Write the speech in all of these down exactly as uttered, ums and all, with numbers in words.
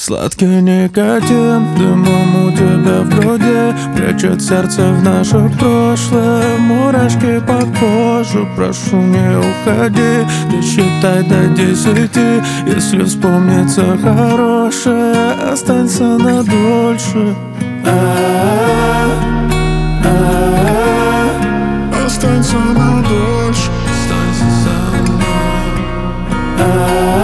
Сладкий никотин дымом у тебя в груди прячет сердце в наше прошлое. Мурашки по коже, прошу, не уходи. Ты считай до десяти. Если вспомнится хорошее, останься на дольше. Останься на дольше. Останься со мной.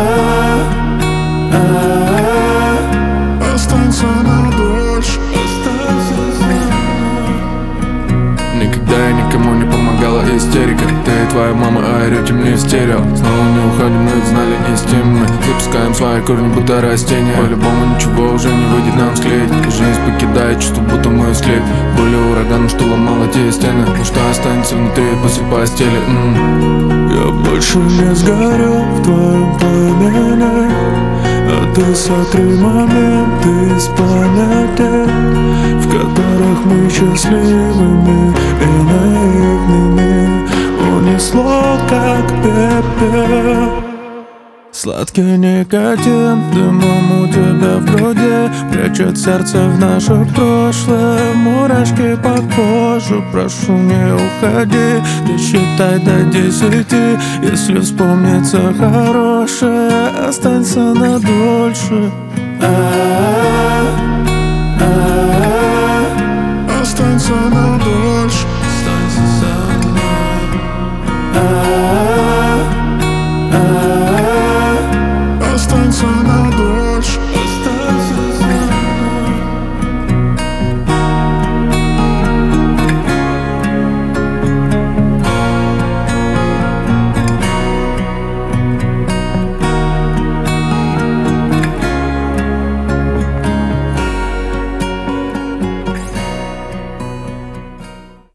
Останься на дольше. Останься со мной. Никогда я никому не помогала истерика. Ты и твоя мама орете мне в стерео. Снова не уходим, но это знали не стимы. Запускаем свои корни, будто растения. По-любому ничего уже не выйдет нам склеить. Жизнь покидает чувство, будто мы склеит. Более ураганом, что ломало те стены. Ну что останется внутри после постели? М-м. Я больше не сгорю в твоем пламени, а ты сотри моменты из памяти, в которых мы счастливыми и наивными унесло как пепел. Сладкий никотин дымом у тебя в груди прячет сердце в наше прошлое. Мурашки по коже, прошу, не уходи. Ты считай до десяти. Если вспомнится хорошее, останься на дольше. А-а-а.